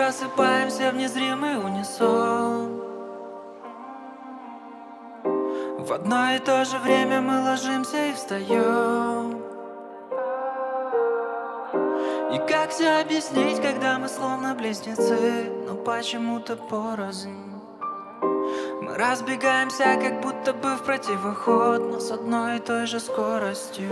просыпаемся в незримый унисон. В одно и то же время мы ложимся и встаем. И как все объяснить, когда мы словно близнецы, но почему-то порознь? Мы разбегаемся, как будто бы в противоход, но с одной и той же скоростью.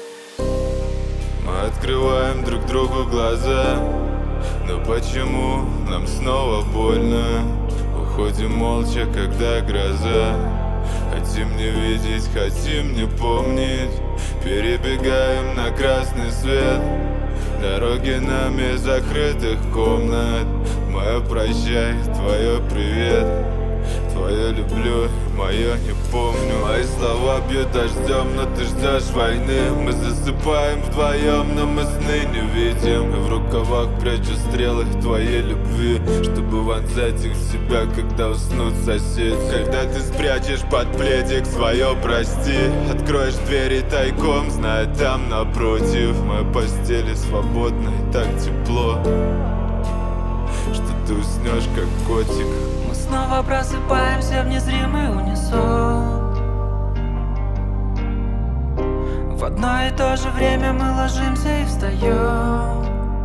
Мы открываем друг другу глаза, но почему нам снова больно? Уходим молча, когда гроза. Хотим не видеть, хотим не помнить. Перебегаем на красный свет. Дороги нам из закрытых комнат. Мое прощай, твое привет. Твое люблю, мое не помню. Мои слова бьют дождем, но ты ждешь войны. Мы засыпаем вдвоем, но мы сны не видим. И в рукавах прячу стрелы твоей любви, чтобы вонзать их в себя, когда уснут соседи. Когда ты спрячешь под пледик свое прости, откроешь двери тайком, зная там напротив моей постели свободно и так тепло, что ты уснешь как котик. Снова просыпаемся в незримый унисон. В одно и то же время мы ложимся и встаем.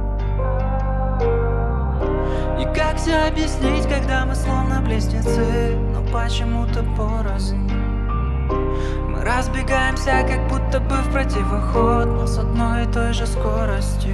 И как все объяснить, когда мы словно близнецы, но почему-то порознь? Мы разбегаемся, как будто бы в противоход, но с одной и той же скоростью.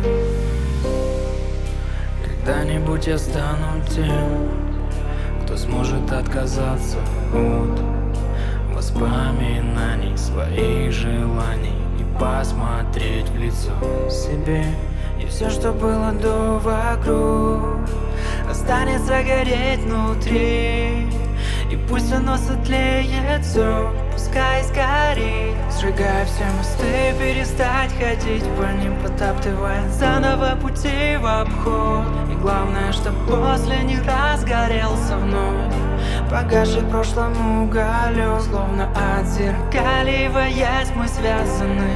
Когда-нибудь я стану тем, кто сможет отказаться от воспоминаний, своих желаний, и посмотреть в лицо себе. И все, что было до вокруг, останется гореть внутри. И пусть оно сотлеет все, пускай сгорит, сжигая все мосты, перестать ходить по ним, потаптывая заново пути в обход. И главное, что после них разгорелся вновь погасший в прошлом уголек, словно отзеркаливаясь мы связаны.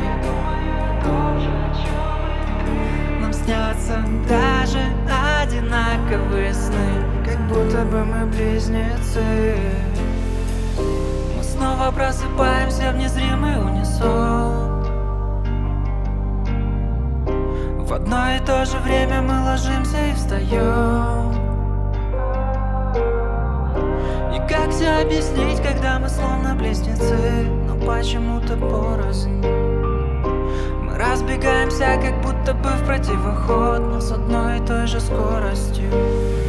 Нам снятся даже одинаковые сны, как будто бы мы близнецы. Мы снова просыпаемся в незримый унисон. В одно и то же время мы ложимся и встаем. И как все объяснить, когда мы словно близнецы, но почему-то порознь? Мы разбегаемся, как будто бы в противоход, но с одной и той же скоростью.